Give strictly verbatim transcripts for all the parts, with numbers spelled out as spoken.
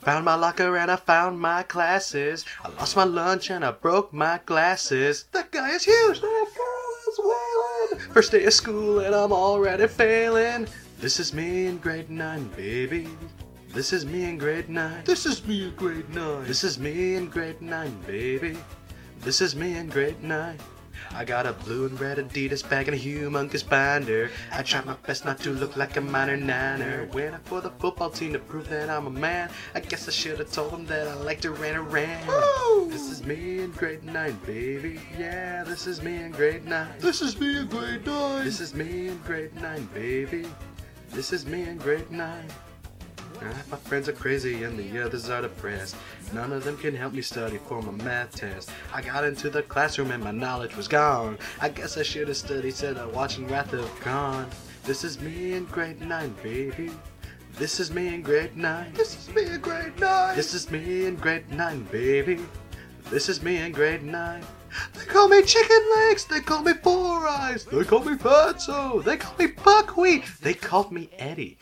Found my locker and I found my classes. I lost my lunch and I broke my glasses. That guy is huge. That girl is wailing. First day of school and I'm already failing. This is me in grade nine, baby. This is me in grade nine. This is me in grade nine. This is me in grade nine, baby. This is me in grade nine. I got a blue and red Adidas bag and a humongous binder. I tried my best not to look like a minor niner. Went out for the football team to prove that I'm a man. I guess I should have told them that I like to run around. Woo! This is me in grade nine, baby. Yeah, this is me in grade nine. This is me in grade nine. This is me in grade nine, baby. This is me in grade nine. My friends are crazy and the others are depressed. None of them can help me study for my math test. I got into the classroom and my knowledge was gone. I guess I should have studied instead of watching Wrath of Khan. This is me in grade nine, baby. This is me in grade nine. This is me in grade nine. This is me in grade nine, baby. This is me in grade nine. They call me chicken legs. They call me four eyes. They call me fatso. They call me buckwheat. They called me Eddie.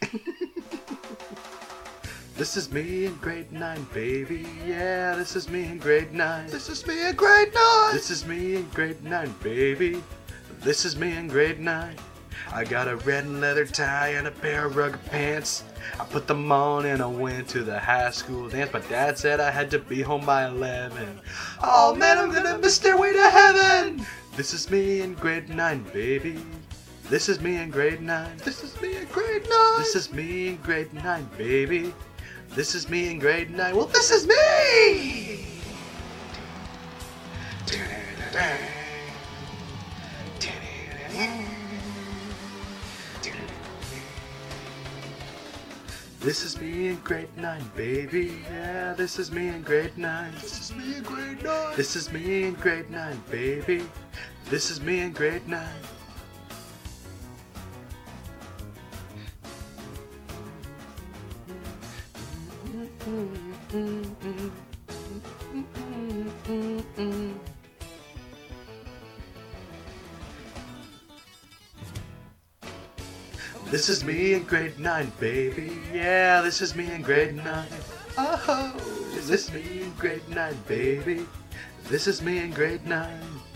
This is me in grade nine, baby. Yeah, this is me in grade nine. This is me in grade nine. This is me in grade nine, baby. This is me in grade nine. I got a red and leather tie and a pair of rugged pants. I put them on and I went to the high school dance. My dad said I had to be home by eleven. Oh man, I'm gonna miss Stairway to Heaven. This is me in grade nine, baby. This is me in grade nine. This is me in grade nine. This is me in grade nine, baby. This is me in grade nine. Well, this is me! This is me in grade nine, baby. Yeah, this is me in grade nine. This is me in grade nine. This is me in grade nine, baby. This is me in grade nine. This is me in grade nine, baby. Yeah, this is me in grade nine. Oh, is this me in grade nine, baby? This is me in grade nine.